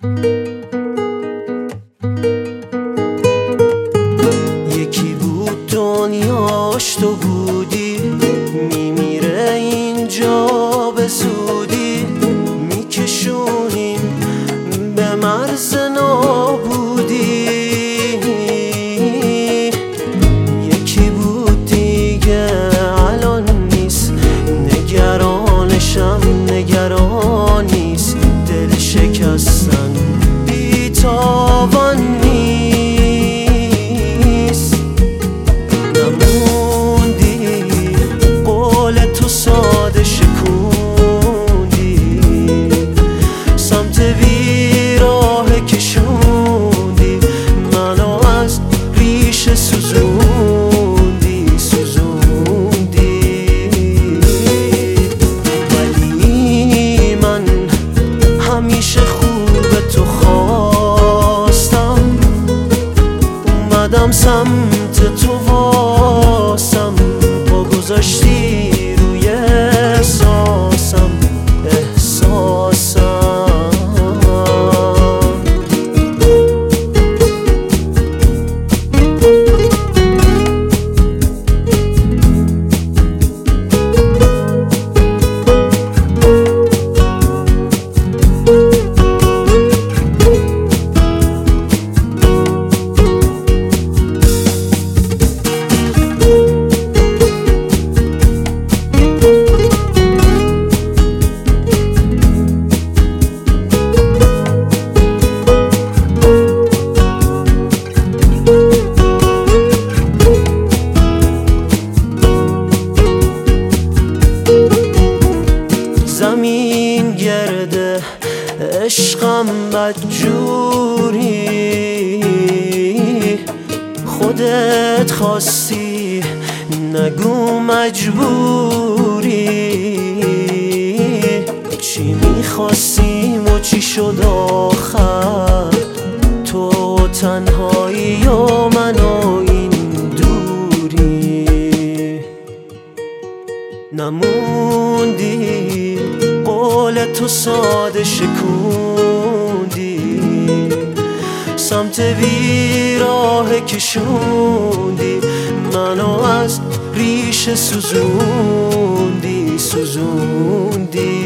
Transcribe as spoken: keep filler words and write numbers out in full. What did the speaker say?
یکی بود دنیاش تو بودی، میمیره اینجا به زودی، میکشونیم به مرز نابودی. یکی بود دیگه الان نیست، نگرانشم نگران نیست، دل شکستن بی‌تاوان نیست. نموندی قول تو ساده شکوندی، سمت بیراه کشوندی، منو از ریشه سوزوندی سوزوندی. ولی من همیشه خوب تو خواستم، اومدم سمت تو واسم، پا گذاشتی روی احساسم احساسم. زمین گرده عشقم بدجوری، خودت خواستی نگو مجبوری. چی میخواستیم و چی شد آخر، تو تنهایی و من و این دوری. نموندی قول تو ساده شکوندی، سمت بیراه کشوندی، منو از ریشه سوزوندی سوزوندی.